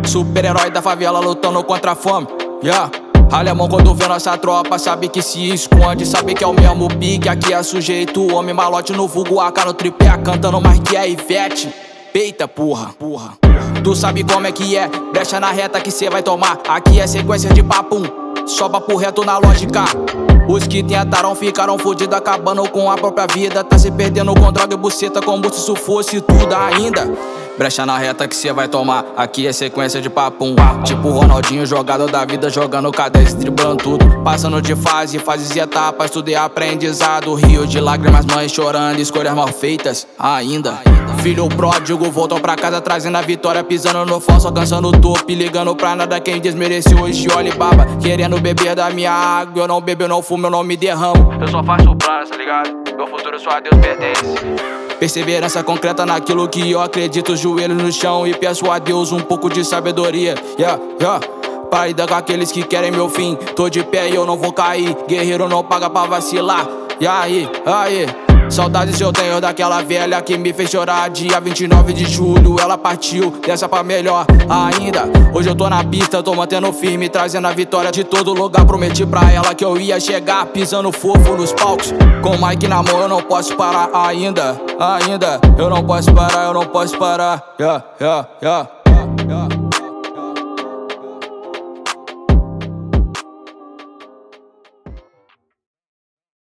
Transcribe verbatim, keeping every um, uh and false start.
Super-herói da favela lutando contra a fome, yeah. Alemão quando vê nossa tropa sabe que se esconde, sabe que é o mesmo pique. Aqui é sujeito, homem malote no vulgo A K no tripé, cantando mais que a Ivete. Peita, porra, porra. Tu sabe como é que é, brecha na reta que cê vai tomar. Aqui é sequência de papum, só papo reto na lógica. Os que tentaram ficaram fudidos, acabando com a própria vida. Tá se perdendo com droga e buceta como se isso fosse tudo ainda. Brecha na reta que cê vai tomar, aqui é sequência de papum. Tipo Ronaldinho, jogado da vida, jogando K dez, driblando tudo. Passando de fase, fases e etapas, tudo é aprendizado. Rio de lágrimas, mães chorando, escolhas mal feitas ainda. Filho pródigo voltou pra casa trazendo a vitória, pisando no falso, alcançando o topo e ligando pra nada quem desmereceu hoje. Olha baba, querendo beber da minha água. Eu não bebo, eu não fumo, eu não me derramo. Eu só faço planos, tá ligado? Meu futuro só a Deus pertence. Perseverança concreta naquilo que eu acredito, joelhos no chão e peço a Deus um pouco de sabedoria, yeah, yeah. Para lidar com aqueles que querem meu fim, tô de pé e eu não vou cair. Guerreiro não paga pra vacilar, e aí, aí. Saudades eu tenho daquela velha que me fez chorar. Dia vinte e nove de julho ela partiu, dessa pra melhor ainda. Hoje eu tô na pista, tô mantendo firme, trazendo a vitória de todo lugar. Prometi pra ela que eu ia chegar, pisando fofo nos palcos. Com o mic na mão eu não posso parar ainda, ainda. Eu não posso parar, eu não posso parar, yeah, yeah, yeah.